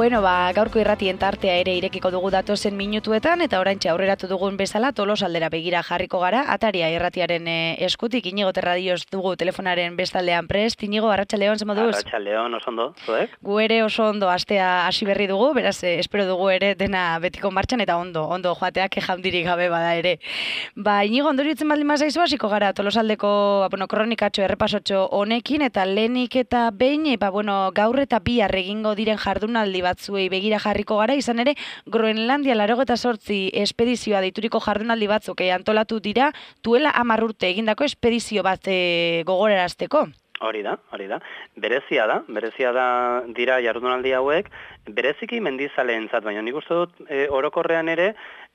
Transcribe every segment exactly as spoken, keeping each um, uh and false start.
Bueno, ba, gaurko irratien tartea ere irekiko dugu datozen minutuetan, eta oraintxe aurreratu dugun bezala Tolosaldera begira jarriko gara, Ataria irratiaren eh, eskutik. Inigo Terradioz dugu telefonaren bestaldean prest. Inigo, arratsaldeon, zer moduz? Arratsaldeon, oso ondo, zuek? Gu ere oso ondo astea hasi berri dugu, beraz, eh, espero dugu ere dena betiko martxan, eta ondo, ondo joateak jaundirik gabe bada ere. Ba, Inigo, ondoriutzen baldin mazaizu hasiko gara Tolosaldeko, ba, bueno, kronikatxo, errepasotxo honekin, eta lehenik eta behin, ba, bueno, gaur eta bihar egingo diren jardunaldi batzuei begira jarriko gara, izan ere Groenlandia laurogeita zortzi espedizioa deituriko jardunaldi batzuk eh, antolatu dira, duela hamar urte egindako espedizio bat eh, gogorarazteko. Hori da, hori da. Berezia da, berezia da dira jardunaldi hauek, bereziki mendizaleentzat, baina nik uste dut e, orokorrean ere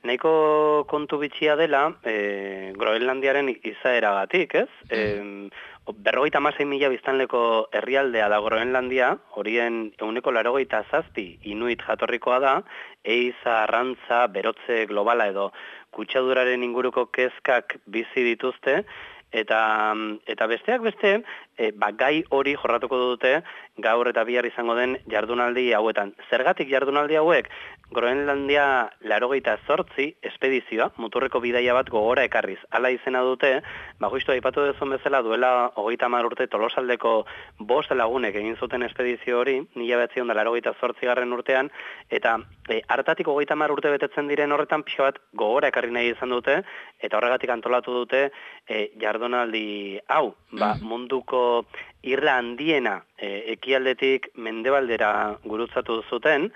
nahiko kontu bitxia dela e, Groenlandiaren izaeragatik, ez? E, berrogeita hamasei mila biztanleko herrialdea da Groenlandia, horien ehuneko laurogeita zazpi inuit jatorrikoa da, eiza, arrantza, berotze globala edo kutsaduraren inguruko kezkak bizi dituzte, Eta, eta besteak beste, e, ba, gai hori jorratuko dute gaur eta bihar izango den jardunaldi hauetan. Zergatik jardunaldi hauek? Groenlandia laurogeita zortzi espedizioa, muturreko bidaia bat gogora ekarriz. Hala izena dute, ba, justu aipatu duzun bezala duela hogeita hamar urte Tolosaldeko bost lagunek egin zuten espedizio hori, mila bederatziehun eta laurogeita zortzi garren urtean, eta e, hartatik hogeita hamar urte betetzen diren horretan pixka bat gogora ekarri nahi izan dute, eta horregatik antolatu dute e, jardunaldi hau, ba, munduko irla handiena e, ekialdetik mendebaldera gurutzatu zuten,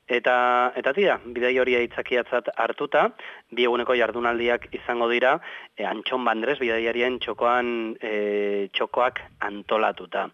eta eta tira, bidai hori aitzakiatzat hartuta, bi eguneko jardunaldiak izango dira, e, Antxon Bandres bidaiarien txokoan e, txokoak antolatuta.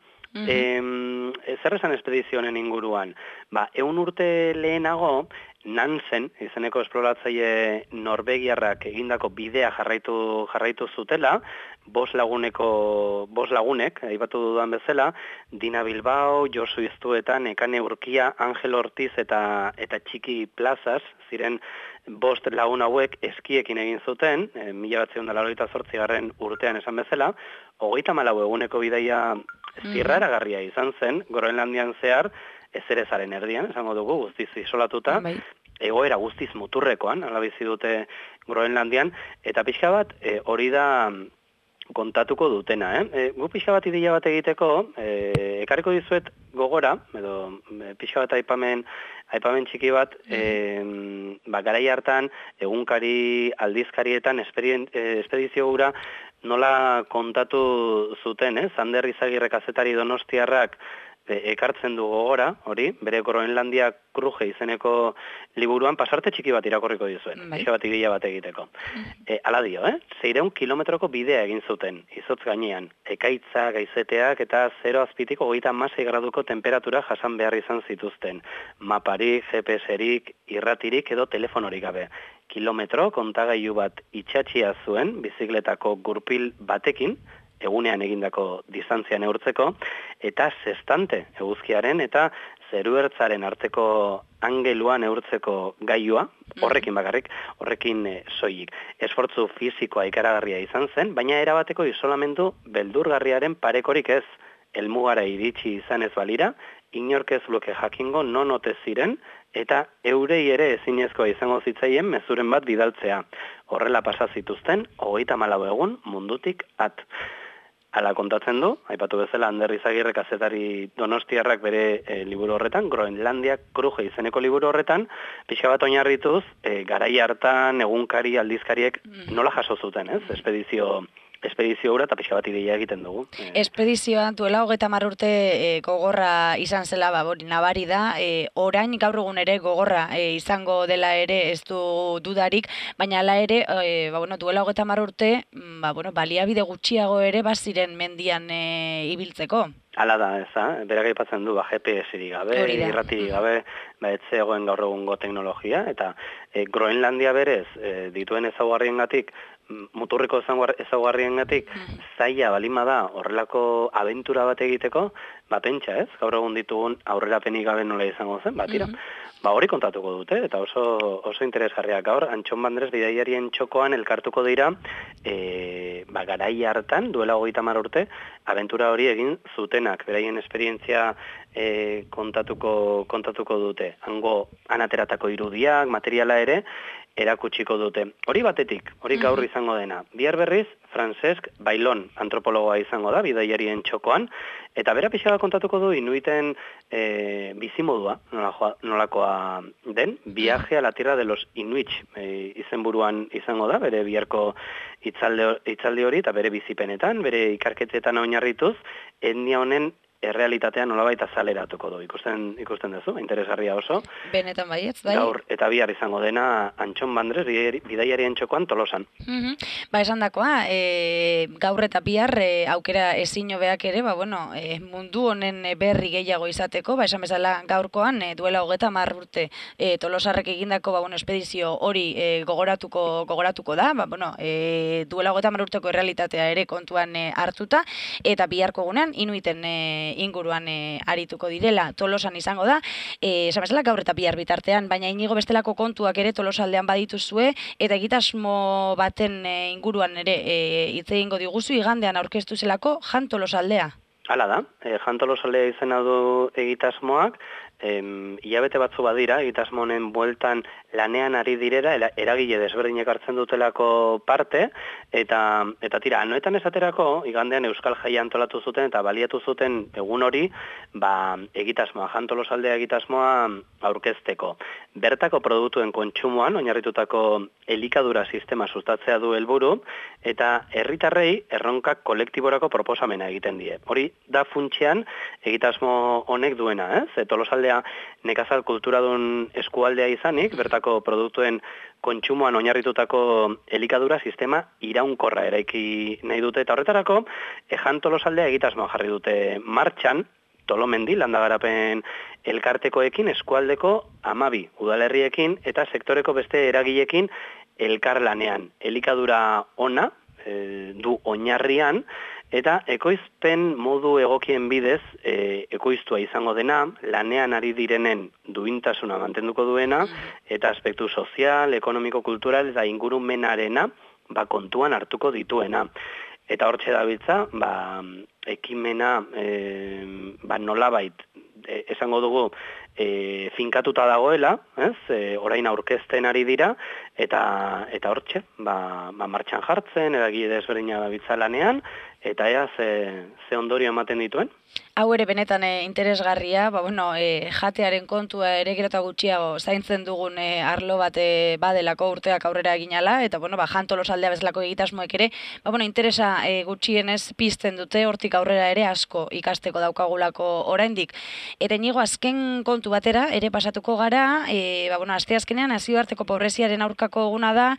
Mm-hmm. E, zer esan espedizionen inguruan? Ba, eun urte lehenago, Nansen, izeneko esploratzaile norvegiarrak egindako bidea jarraitu jarraitu zutela, bost laguneko bost lagunek, aipatu dudan bezala, Dina Bilbao, Josu Iztueta, Nekane Urkia, Angel Ortiz eta eta Txiki Plazas, ziren bost lagun hauek eskiekin egin zuten, e, mila bederatziehun eta laurogeita zortzi garren urtean esan bezala, hogeita hamalau eguneko bidaia zirraragarria izan zen, Groenlandian zehar, ezerezaren erdian, esango dugu, guztiz isolatuta, bai. Egoera guztiz muturrekoan, ala bizi dute Groenlandian, eta pixka bat e, hori da kontatuko dutena. Eh? E, gu pixka bat ideia bat egiteko, e, ekarriko dizuet gogora, edo e, pixka bat aipamen, aipamen txiki bat, e, ba, garai hartan, egunkari aldizkarietan espedizio gura nola kontatu zuten, eh? Zander Izagirre kazetari donostiarrak ekartzen du gogora, hori, bere Groenlandia Kruje izeneko liburuan pasarte txiki bat irakorriko dizuen, pixka bat ideia bat egiteko. E, ala dio, eh? Zeireun kilometroko bidea egin zuten, izotz gainean, ekaitza, gaizeteak eta zero azpitik hogeita hamasei graduko temperatura jasan behar izan zituzten. Maparik, G P S-erik, irratirik edo telefonorik gabe. Kilometro kontagailu bat itxatxia zuen, bizikletako gurpil batekin, egunean egindako distantzia neurtzeko, eta sestante eguzkiaren eta zeruertzaren arteko angelua neurtzeko gailua, horrekin bakarrik, horrekin e, soilik. Esfortzu fizikoa ikaragarria izan zen, baina erabateko isolamendu beldurgarriaren parekorik ez, helmugara iritsi izan ez balira, inork ez luke jakingo non ote ziren, eta eurei ere ezinezkoa izango zitzaien mezuren bat bidaltzea. Horrela pasa zituzten, hogeita hamalau egun mundutik at. Hala kontatzen du, aipatu bezala Ander Izagirre kazetari donostiarrak bere e, liburu horretan, Groenlandia Kruje izeneko liburu horretan, pixka bat oinarrituz, e, garai hartan egunkari aldizkariek nola jaso zuten, ez? Espedizio espedizio hura eta pixka bat ideia egiten dugu. Espedizioa duela hogeita hamar urte e, gogorra izan zela, ba, nabari da, e, orain gaur egun ere gogorra e, izango dela ere ez du dudarik, baina hala ere, e, ba, bueno, duela hogeita hamar urte, ba, bueno, baliabide gutxiago ere baziren mendian e, ibiltzeko. Hala da, ez da, berak aipatzen du, ba, G P S-erik gabe, irratirik gabe, ba, etzegoen gaur egungo teknologia, eta e, Groenlandia berez, e, dituen ezaugarriengatik, muturreko ezaugarriengatik zaila balima da horrelako abentura bat egiteko, ba pentsa, ez? Gaur egun ditugun aurrerapenik gabe nola izango zen, ba tira. Ba hori kontatuko dute, eta oso oso interesgarriak. Gaur Antxon Bandres bidaiarien txokoan elkartuko dira, e, ba garai hartan, duela hogeita hamar urte, abentura hori egin zutenak, beraien esperientzia e, kontatuko kontatuko dute. Hango anateratako irudiak, materiala ere, erakutsiko dute. Hori batetik, hori gaur izango dena. Bihar berriz, Francesc Bailon antropologoa izango da, bidaiarien txokoan, eta bera pixka kontatuko du inuiten e, bizimodua, nola, nolakoa den, Viaje a la Tierra de los Inuits e, izenburuan izango da, bere biharko hitzaldi, hitzaldi hori, eta bere bizipenetan, bere ikarketetan oinarrituz, etnia honen errealitatea nolabait azaleratuko du. Ikusten ikusten duzu, interesgarria oso. Benetan baietz, bai. Gaur eta bihar izango dena Antxon Bandres bidaiarien txokoan Tolosan. Mm-hmm. Ba, esan dakoa, e, gaur eta bihar e, aukera ezin hobeak ere, ba, bueno, e, mundu honen berri gehiago izateko, ba, esan bezala gaurkoan e, duela hogeta hamar urte e, Tolosarrek egindako ba, bueno, espedizio hori e, gogoratuko gogoratuko da, ba, bueno, e, duela hogeta hamar urteko errealitatea ere kontuan e, hartuta, eta biharko egunean inuiten e, inguruan e, arituko direla, Tolosan izango da, e, esan bezala gaur eta bihar bitartean, baina inigo bestelako kontuak ere Tolosaldean badituzue, eta egitasmo baten e, inguruan ere e, hitz egingo diguzu, igandean aurkeztu zelako Jan Tolosaldea. Hala da, e, Jan Tolosaldea izena du egitasmoak, Em, hilabete batzu badira, egitasmo honen bueltan lanean ari direra, eragile desberdinek hartzen dutelako parte, eta, eta tira, anoetan esaterako, igandean Euskal Jaia antolatu zuten, eta baliatu zuten egun hori, ba, egitasmoa, Jan Tolosaldea egitasmoa aurkezteko. Bertako produktuen kontsumoan, oinarritutako elikadura sistema sustatzea du helburu, eta herritarrei erronkak kolektiborako proposamena egiten die. Hori da funtsean egitasmo honek duena, ez? Tolosaldea nekazal kulturadun eskualdea izanik, bertako produktuen kontsumoan oinarritutako elikadura sistema iraunkorra eraiki nahi dute, eta horretarako Jan Tolosaldea egitasmoa jarri dute martxan, Tolomendi landagarapen elkartekoekin, eskualdeko hamabi udalerriekin eta sektoreko beste eragileekin elkarlanean. Elikadura ona e, du oinarrian, eta ekoizpen modu egokien bidez e, ekoiztua izango dena, lanean ari direnen duintasuna mantenduko duena, eta aspektu sozial, ekonomiko, kultural eta ingurumenarena ba, kontuan hartuko dituena. Eta hortxe dabiltza, ba, ekimena e, ba, nolabait e, esango dugu e, finkatuta dagoela, ez? E, orain aurkezten ari dira, eta eta hortxe, ba, ba, martxan jartzen, eragile desberdina dabiltza lanean, eta ea ze, ze ondorio ematen dituen. Hau ere benetan e, interesgarria, ba, bueno, e, jatearen kontua ere gero eta gutxiago zaintzen dugun e, arlo bat e, badelako urteak aurrera eginala, eta bueno, ba, Jan Tolosaldea bezalako egitasmoek ere, ba, bueno, interesa e, gutxienez pizten dute, hortik aurrera ere asko ikasteko daukagulako oraindik. Eta inigo azken kontu batera ere pasatuko gara, e, ba, bueno, asteazkenean nazioarteko pobreziaren aurkako eguna da,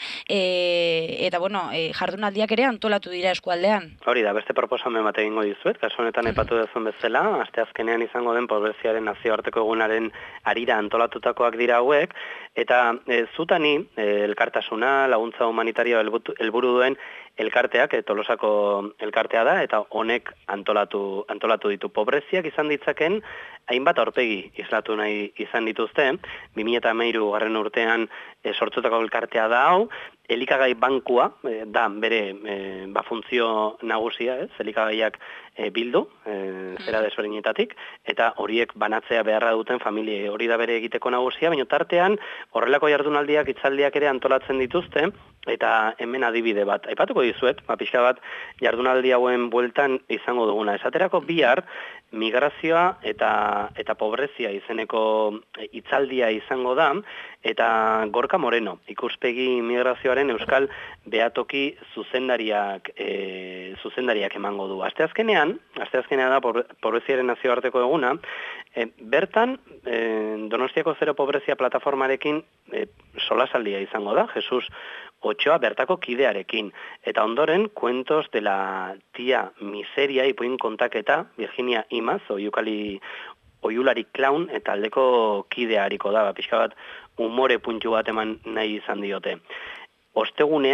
e, eta bueno, e, jardunaldiak ere antolatu dira eskualdean. Hori da, beste proposamen bat egingo dizuet, kasu honetan aipatu duzun bezala, asteazkenean izango den pobreziaren nazioarteko egunaren arira antolatutakoak dira hauek, eta e, zutani e, elkartasuna, laguntza humanitarioa helburu duen elkarteak, e, Tolosako elkartea da, eta honek antolatu, antolatu ditu. Pobreziak izan ditzaken, hainbat aurpegi islatu nahi izan dituzte, bi mila hamairu garren urtean e, sortzutako elkartea da hau, elikagai bankua, e, da bere e, ba, funtzio nagusia, ez? Elikagaiak e, bildu, e, zera desberdinetatik, eta horiek banatzea beharra duten familie hori da bere egiteko nagusia, baina tartean horrelako jardunaldiak, hitzaldiak ere antolatzen dituzte, eta hemen adibide bat. Aipatuko dizuet, ba, pixka bat jardunaldi hauen bueltan izango duguna. Esaterako bihar migrazioa eta, eta pobrezia izeneko hitzaldia izango da, eta Gorka Moreno, ikuspegi migrazioaren euskal behatoki zuzendariak, e, zuzendariak emango du. Asteazkenean, asteazkenean da pobreziaren nazioarteko eguna, e, bertan e, Donostiako Zero Pobrezia plataformarekin e, solasaldia izango da, Jesus Otxoa bertako kidearekin. Eta ondoren, Cuentos de la Tía Miseria ipuin kontaketa, Virginia Imaz, oiukali, oiulari clown, eta aldeko kideariko da, pixka bat umore puntu bat eman nahi izan diote. Ostegunean,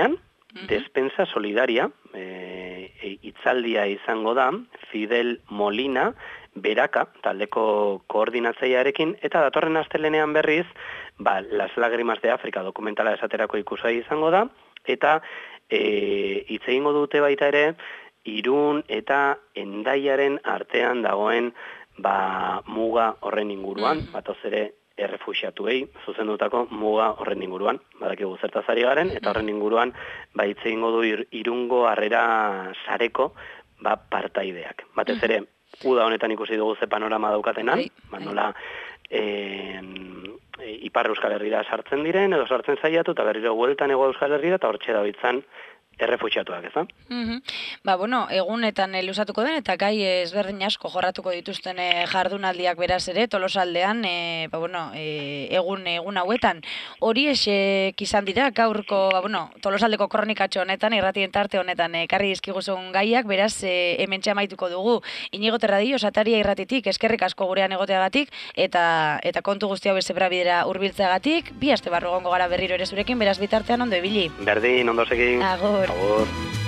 Despensa Solidaria, e, e, itzaldia izango da, Fidel Molina, Beraka, taldeko koordinatzailearekin, eta datorren astelenean berriz, ba, Las Lágrimas de África dokumentala esaterako ikusgai izango da, eta e, hitz egingo dute baita ere, Irun eta Hendaiaren artean dagoen ba, muga horren inguruan, mm. batoz ere errefuxiatuei zuzendutako muga horren inguruan, badakigu zertaz ari garen, eta horren inguruan ba, hitz egingo du ir, Irungo Harrera Sareko ba, partaideak. Batez ere, uda honetan ikusi dugu ze panorama daukatenan, ba, nola e, e, Ipar Euskal Herrira sartzen diren, edo sartzen zaiatu, eta berriro bueltan Hego Euskal Herrira, eta hortxe dabitzan errefuxiatuak, ez da? Mm-hmm. Ba, bueno, egunetan e, luzatuko den, eta gai ezberdin asko jorratuko dituzten e, jardunaldiak beraz ere, Tolosaldean, e, ba, bueno, e, egun egun hauetan. Hori esek izan dira, gaurko, ba, bueno, Tolosaldeko kronikatxo honetan, irratien tarte honetan, ekarri dizkiguzun gaiak, beraz, e, hementxe amaituko dugu. Inigo Terradio, Sataria irratitik, eskerrik asko gurean egoteagatik, eta eta kontu guzti hau ezebra bidera hurbiltzeagatik, bi aste barru gongo gara berriro ere zurekin, beraz bitartean ondo ibili. Berdin, ondo segin. Agur. Agur.